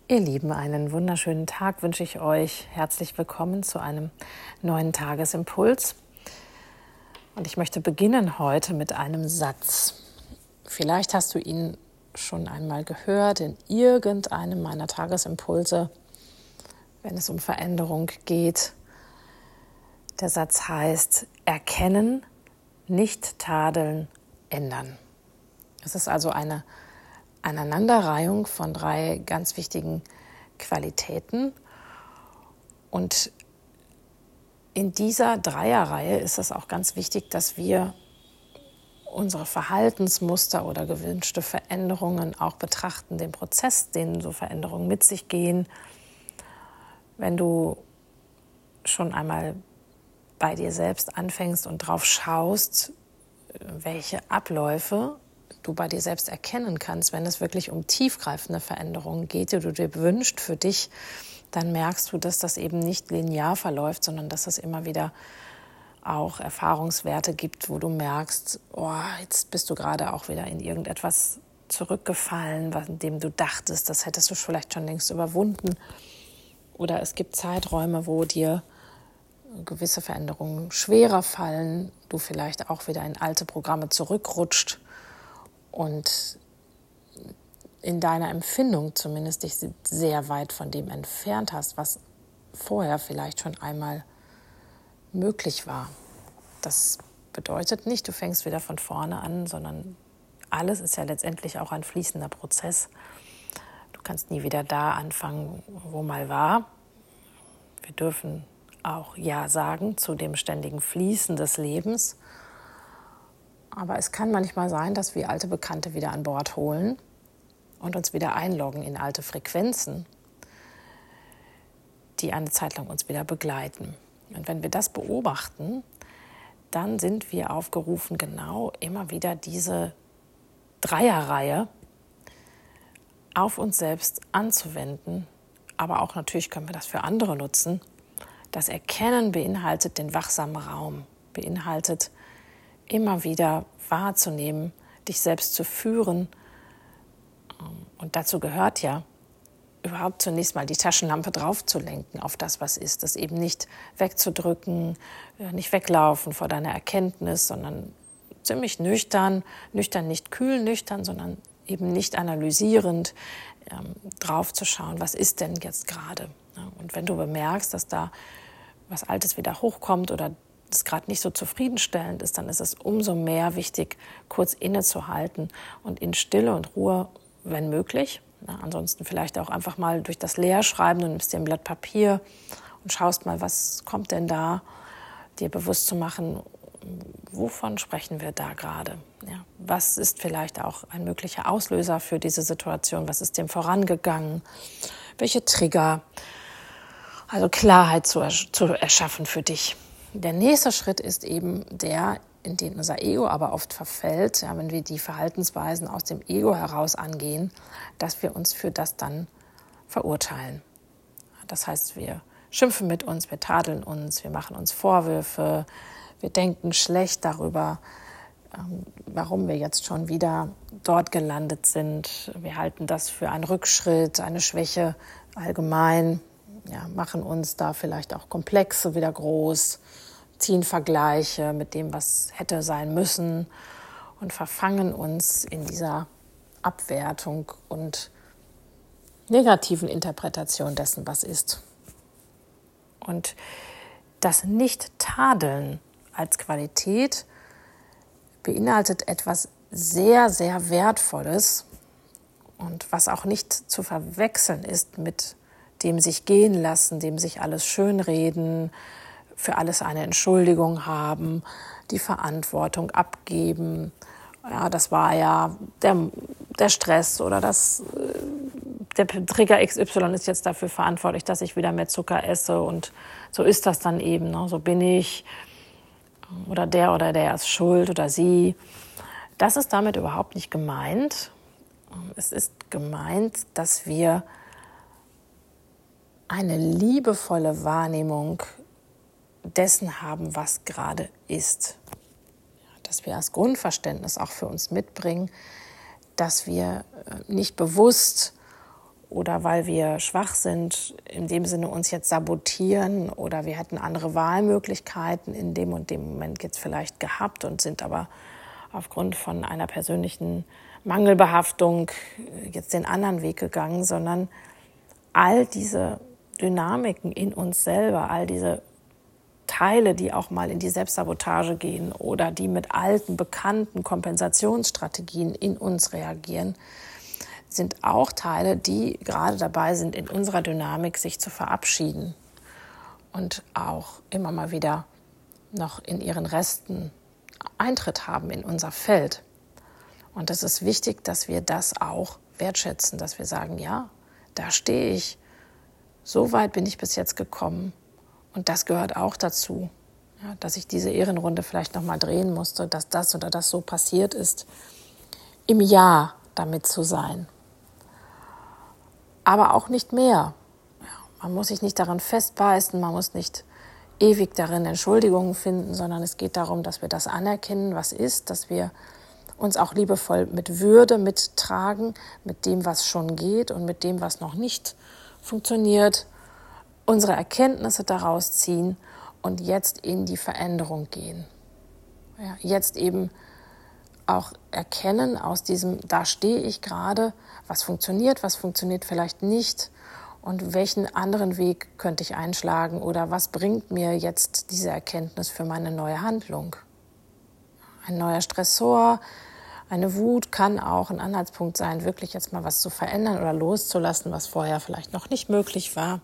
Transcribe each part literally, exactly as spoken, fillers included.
Ihr Lieben, einen wunderschönen Tag wünsche ich euch. Herzlich willkommen zu einem neuen Tagesimpuls. Und ich möchte beginnen heute mit einem Satz. Vielleicht hast du ihn schon einmal gehört in irgendeinem meiner Tagesimpulse, wenn es um Veränderung geht. Der Satz heißt: Erkennen, nicht tadeln, ändern. Es ist also eine Aneinanderreihung von drei ganz wichtigen Qualitäten. Und in dieser Dreierreihe ist es auch ganz wichtig, dass wir unsere Verhaltensmuster oder gewünschte Veränderungen auch betrachten, den Prozess, den so Veränderungen mit sich gehen. Wenn du schon einmal bei dir selbst anfängst und drauf schaust, welche Abläufe du bei dir selbst erkennen kannst, wenn es wirklich um tiefgreifende Veränderungen geht, die du dir wünschst für dich, dann merkst du, dass das eben nicht linear verläuft, sondern dass es immer wieder auch Erfahrungswerte gibt, wo du merkst, oh, jetzt bist du gerade auch wieder in irgendetwas zurückgefallen, von dem du dachtest, das hättest du vielleicht schon längst überwunden. Oder es gibt Zeiträume, wo dir gewisse Veränderungen schwerer fallen, du vielleicht auch wieder in alte Programme zurückrutscht und in deiner Empfindung zumindest dich sehr weit von dem entfernt hast, was vorher vielleicht schon einmal möglich war. Das bedeutet nicht, du fängst wieder von vorne an, sondern alles ist ja letztendlich auch ein fließender Prozess. Du kannst nie wieder da anfangen, wo mal war. Wir dürfen auch Ja sagen zu dem ständigen Fließen des Lebens. Aber es kann manchmal sein, dass wir alte Bekannte wieder an Bord holen und uns wieder einloggen in alte Frequenzen, die eine Zeit lang uns wieder begleiten. Und wenn wir das beobachten, dann sind wir aufgerufen, genau immer wieder diese Dreierreihe auf uns selbst anzuwenden. Aber auch natürlich können wir das für andere nutzen. Das Erkennen beinhaltet den wachsamen Raum, beinhaltet immer wieder wahrzunehmen, dich selbst zu führen. Und dazu gehört ja, überhaupt zunächst mal die Taschenlampe drauf zu lenken auf das, was ist. Das eben nicht wegzudrücken, nicht weglaufen vor deiner Erkenntnis, sondern ziemlich nüchtern, nüchtern nicht kühl nüchtern, sondern eben nicht analysierend ähm, drauf zu schauen, was ist denn jetzt gerade. Ja, und wenn du bemerkst, dass da was Altes wieder hochkommt oder es gerade nicht so zufriedenstellend ist, dann ist es umso mehr wichtig, kurz innezuhalten und in Stille und Ruhe, wenn möglich. Na, ansonsten vielleicht auch einfach mal durch das Leerschreiben, du nimmst dir ein Blatt Papier und schaust mal, was kommt denn da, dir bewusst zu machen, wovon sprechen wir da gerade? Ja, was ist vielleicht auch ein möglicher Auslöser für diese Situation? Was ist dem vorangegangen? Welche Trigger? Also Klarheit zu, ersch- zu erschaffen für dich. Der nächste Schritt ist eben der, in den unser Ego aber oft verfällt, ja, wenn wir die Verhaltensweisen aus dem Ego heraus angehen, dass wir uns für das dann verurteilen. Das heißt, wir schimpfen mit uns, wir tadeln uns, wir machen uns Vorwürfe, wir denken schlecht darüber, ähm, warum wir jetzt schon wieder dort gelandet sind. Wir halten das für einen Rückschritt, eine Schwäche allgemein. Ja, machen uns da vielleicht auch Komplexe wieder groß, ziehen Vergleiche mit dem, was hätte sein müssen und verfangen uns in dieser Abwertung und negativen Interpretation dessen, was ist. Und das Nicht-Tadeln als Qualität beinhaltet etwas sehr, sehr Wertvolles und was auch nicht zu verwechseln ist mit dem sich gehen lassen, dem sich alles schönreden, für alles eine Entschuldigung haben, die Verantwortung abgeben. Ja, das war ja der, der Stress oder das, der Trigger X Y ist jetzt dafür verantwortlich, dass ich wieder mehr Zucker esse und so ist das dann eben, ne? So bin ich oder der oder der ist schuld oder sie. Das ist damit überhaupt nicht gemeint. Es ist gemeint, dass wir eine liebevolle Wahrnehmung dessen haben, was gerade ist. Dass wir als Grundverständnis auch für uns mitbringen, dass wir nicht bewusst oder weil wir schwach sind, in dem Sinne uns jetzt sabotieren oder wir hätten andere Wahlmöglichkeiten in dem und dem Moment jetzt vielleicht gehabt und sind aber aufgrund von einer persönlichen Mangelbehaftung jetzt den anderen Weg gegangen, sondern all diese Dynamiken in uns selber, all diese Teile, die auch mal in die Selbstsabotage gehen oder die mit alten, bekannten Kompensationsstrategien in uns reagieren, sind auch Teile, die gerade dabei sind, in unserer Dynamik sich zu verabschieden und auch immer mal wieder noch in ihren Resten Eintritt haben in unser Feld. Und es ist wichtig, dass wir das auch wertschätzen, dass wir sagen, ja, da stehe ich, so weit bin ich bis jetzt gekommen und das gehört auch dazu, ja, dass ich diese Ehrenrunde vielleicht noch mal drehen musste, dass das oder das so passiert ist, im Ja damit zu sein. Aber auch nicht mehr. Ja, man muss sich nicht daran festbeißen, man muss nicht ewig darin Entschuldigungen finden, sondern es geht darum, dass wir das anerkennen, was ist, dass wir uns auch liebevoll mit Würde mittragen, mit dem, was schon geht und mit dem, was noch nicht funktioniert, unsere Erkenntnisse daraus ziehen und jetzt in die Veränderung gehen. Ja, jetzt eben auch erkennen aus diesem, da stehe ich gerade, was funktioniert, was funktioniert vielleicht nicht und welchen anderen Weg könnte ich einschlagen oder was bringt mir jetzt diese Erkenntnis für meine neue Handlung. Ein neuer Stressor, eine Wut kann auch ein Anhaltspunkt sein, wirklich jetzt mal was zu verändern oder loszulassen, was vorher vielleicht noch nicht möglich war.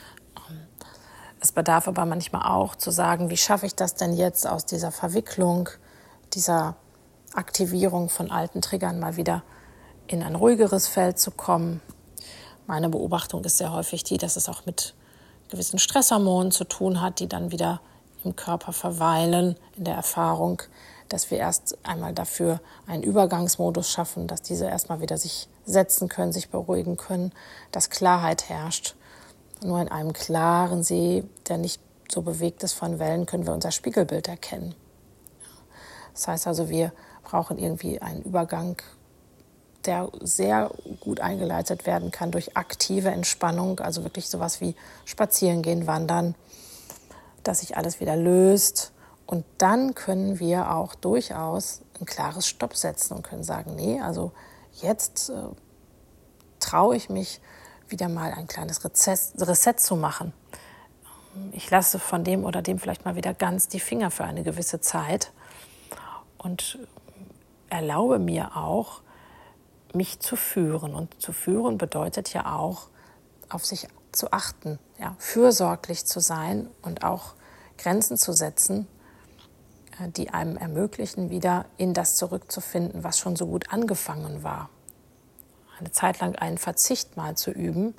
Es bedarf aber manchmal auch zu sagen, wie schaffe ich das denn jetzt aus dieser Verwicklung, dieser Aktivierung von alten Triggern mal wieder in ein ruhigeres Feld zu kommen. Meine Beobachtung ist sehr häufig die, dass es auch mit gewissen Stresshormonen zu tun hat, die dann wieder im Körper verweilen, in der Erfahrung, dass wir erst einmal dafür einen Übergangsmodus schaffen, dass diese erstmal wieder sich setzen können, sich beruhigen können, dass Klarheit herrscht. Nur in einem klaren See, der nicht so bewegt ist von Wellen, können wir unser Spiegelbild erkennen. Das heißt also, wir brauchen irgendwie einen Übergang, der sehr gut eingeleitet werden kann durch aktive Entspannung, also wirklich sowas wie spazieren gehen, wandern, dass sich alles wieder löst. Und dann können wir auch durchaus ein klares Stopp setzen und können sagen, nee, also jetzt äh, traue ich mich, wieder mal ein kleines Reset, Reset zu machen. Ich lasse von dem oder dem vielleicht mal wieder ganz die Finger für eine gewisse Zeit und erlaube mir auch, mich zu führen. Und zu führen bedeutet ja auch, auf sich zu achten, ja, fürsorglich zu sein und auch Grenzen zu setzen, die einem ermöglichen, wieder in das zurückzufinden, was schon so gut angefangen war. Eine Zeit lang einen Verzicht mal zu üben,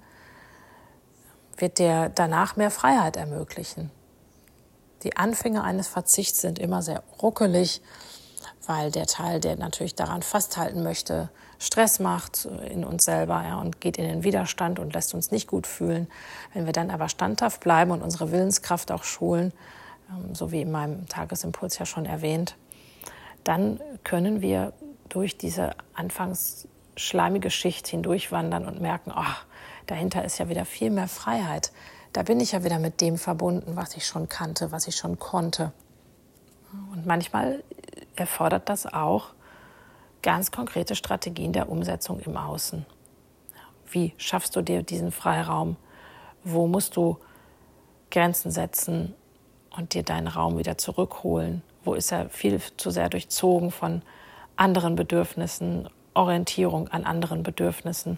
wird dir danach mehr Freiheit ermöglichen. Die Anfänge eines Verzichts sind immer sehr ruckelig, weil der Teil, der natürlich daran festhalten möchte, Stress macht in uns selber, ja, und geht in den Widerstand und lässt uns nicht gut fühlen. Wenn wir dann aber standhaft bleiben und unsere Willenskraft auch schulen, so wie in meinem Tagesimpuls ja schon erwähnt, dann können wir durch diese anfangs schleimige Schicht hindurchwandern und merken, ach, dahinter ist ja wieder viel mehr Freiheit. Da bin ich ja wieder mit dem verbunden, was ich schon kannte, was ich schon konnte. Und manchmal erfordert das auch ganz konkrete Strategien der Umsetzung im Außen. Wie schaffst du dir diesen Freiraum? Wo musst du Grenzen setzen und dir deinen Raum wieder zurückholen? Wo ist er viel zu sehr durchzogen von anderen Bedürfnissen, Orientierung an anderen Bedürfnissen?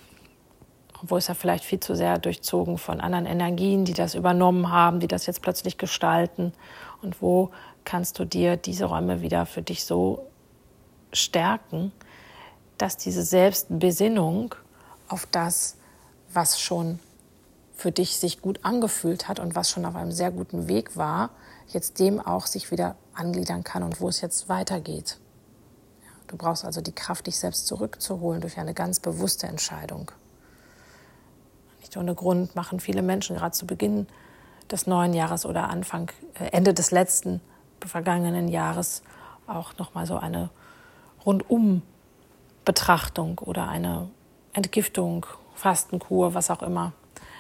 Wo ist er vielleicht viel zu sehr durchzogen von anderen Energien, die das übernommen haben, die das jetzt plötzlich gestalten? Und wo kannst du dir diese Räume wieder für dich so stärken, dass diese Selbstbesinnung auf das, was schon für dich sich gut angefühlt hat und was schon auf einem sehr guten Weg war, jetzt dem auch sich wieder angliedern kann und wo es jetzt weitergeht. Du brauchst also die Kraft, dich selbst zurückzuholen durch eine ganz bewusste Entscheidung. Nicht ohne Grund machen viele Menschen gerade zu Beginn des neuen Jahres oder Anfang, Ende des letzten vergangenen Jahres auch nochmal so eine Rundum-Betrachtung oder eine Entgiftung Fastenkur, was auch immer.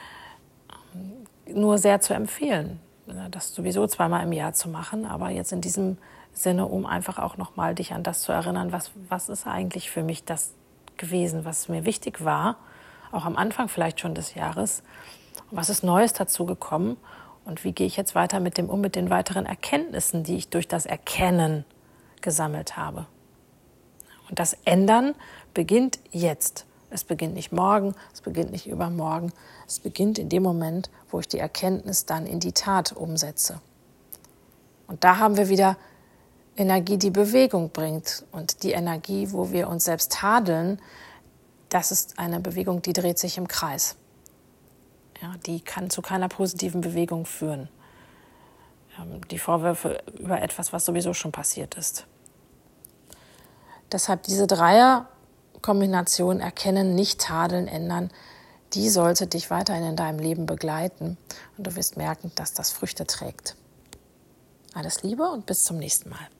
Nur sehr zu empfehlen, das sowieso zweimal im Jahr zu machen, aber jetzt in diesem Sinne, um einfach auch nochmal dich an das zu erinnern, was, was ist eigentlich für mich das gewesen, was mir wichtig war, auch am Anfang vielleicht schon des Jahres, was ist Neues dazu gekommen und wie gehe ich jetzt weiter mit dem um, mit den weiteren Erkenntnissen, die ich durch das Erkennen gesammelt habe. Und das Ändern beginnt jetzt. Es beginnt nicht morgen, es beginnt nicht übermorgen. Es beginnt in dem Moment, wo ich die Erkenntnis dann in die Tat umsetze. Und da haben wir wieder Energie, die Bewegung bringt. Und die Energie, wo wir uns selbst tadeln, das ist eine Bewegung, die dreht sich im Kreis. Ja, die kann zu keiner positiven Bewegung führen. Die Vorwürfe über etwas, was sowieso schon passiert ist. Deshalb diese Dreierkombination erkennen, nicht tadeln, ändern, die sollte dich weiterhin in deinem Leben begleiten und du wirst merken, dass das Früchte trägt. Alles Liebe und bis zum nächsten Mal.